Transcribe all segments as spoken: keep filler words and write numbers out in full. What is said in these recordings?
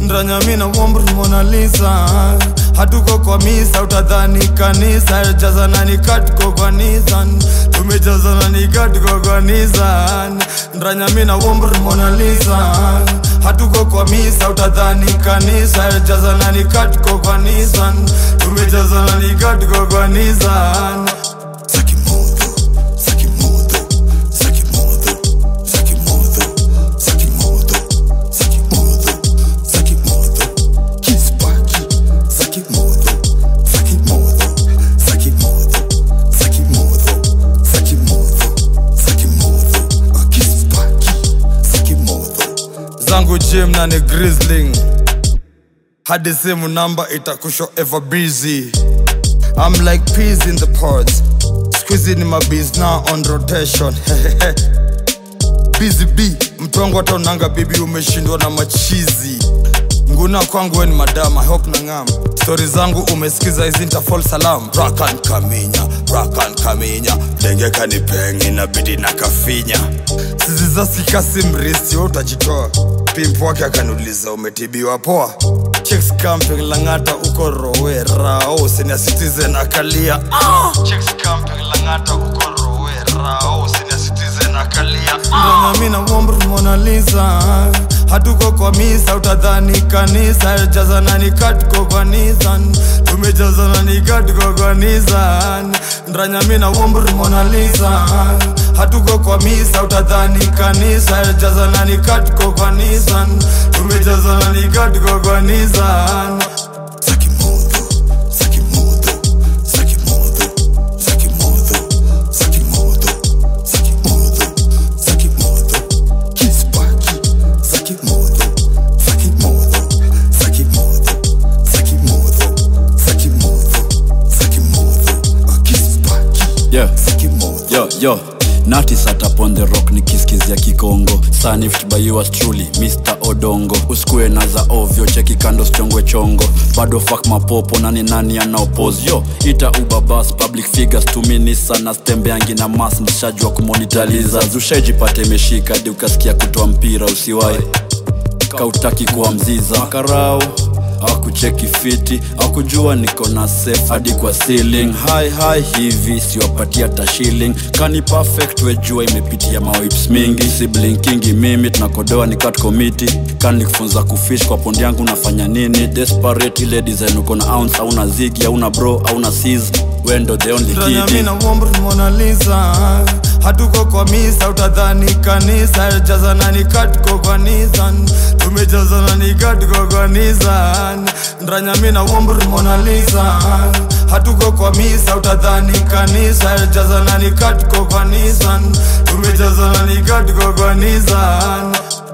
Ndranya mina wombru Mona Lisa. Hatuko kwa misa utadhani kanisa. Jazana ni katuko kwa Nissan. Tumejazana ni katuko kwa Nissan. Ndranya mina wombru Mona Lisa. Hatuko kwa misa utadhani kanisa. Jazana ni katuko kwa Nissan. Tumejazana ni katuko kwa Nissan. Zangu gym na ni grizzling. Hadi simu number itakusho ever busy. I'm like peas in the pods. Squeezing my bees now on rotation. Busy bee. Mtongo hata unanga bibi umeshindwa na machizi. Nguna kwangu ni madam, I hope nangam. Story zangu umesikiza hizi nitafall salam. Rakan kaminya, rakan kaminya. Denge kanipeng inabidi na kafinya. Siziza sikasi mrisi utajitoa. Pimp wake akanuliza umetibiwa poa. Chicks camping Langata uko Rowera. Oh, senior citizen akalia. Ah! Chicks camping Langata uko Rowera. Oh, senior citizen akalia. Ah! Ndranya mina wombru Mona Lisa. Hatuko kwa misa utadhani kanisa. Jazana ni katuko kwa Nissan. Tumejazana ni katuko kwa Nissan. Ndranya mina wombru Mona Lisa. Hatuko kwa misa utadhani kanisa. Jazana ni katuko kwa Nissan. Tumejazana ni katuko kwa Nissan. Yeah, yo, yo, Nati sat up on the rock ni kiskizia kikongo. Sanift by yours truly, Mister Odongo. Uskue na za ovyo, cheki kando chongwe chongo. Bado fuck mapopo, nani nani ana oppose. Yo, ita ubabas, public figures to me nisa. Na stembe angi na mass, nishajua kumonitaliza. Zushaji pate meshika, di ukasikia kutoa mpira usiwai kautaki kuwa mziza. Makarao hawakucheki fiti, hawakujua niko na safe hadi kwa ceiling. High high hivi siwapatia ta shilling. Kani perfect wejua imepitia mawips mingi. Sibling kingi mimi tunakodoa ni cut committee. Kani kufunza kufish kwa pondi yangu nafanya nini. Desperate ile design uko na ounce au na zigi au na bro au na sis. Wendo the only kid. Ndranya mina wombru Mona Lisa. Hatuko kwa misa utadhani kanisa. Jazana ni katuko kwa Nissan. Tumejazana ni katuko kwa Nissan. Ndranya mina wombru Mona Lisa. Hatuko kwa misa utadhani kanisa. Jazana ni katuko kwa Nissan. Tumejazana ni katuko kwa Nissan.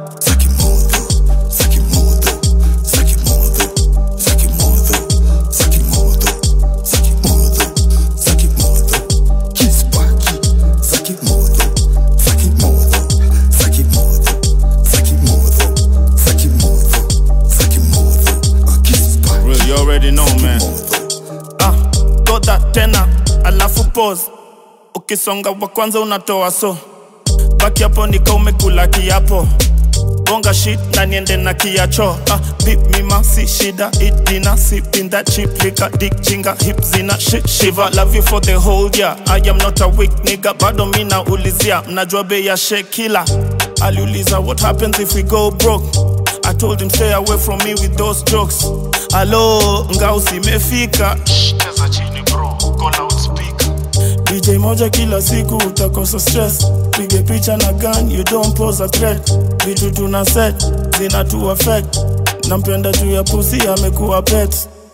You already know, man. Ah, got that tena, alafu pause. Ukisonga wa kwanza unatoa so. Baki hapo nika umekula kiapo. Bonga shit na niende na kiacho. Ah, beep mima si shida, eat dinner, sip in that cheap liquor, dick jinga, hip zina, shit shiver. Love you for the whole year. I am not a weak nigga, bado mina ulizia. Mnajua bei ya shekila. Aliuliza what happens if we go broke. I told him stay away from me with those jokes. Hello, ngao simefika. Shh, teza chini bro, uko loudspeaker. D J moja kila siku utakosa stress. Pige picha na gun, you don't pose a threat. Vitu tuna set, zina tu affect. Nampenda juu ya pussy amekuwa pet.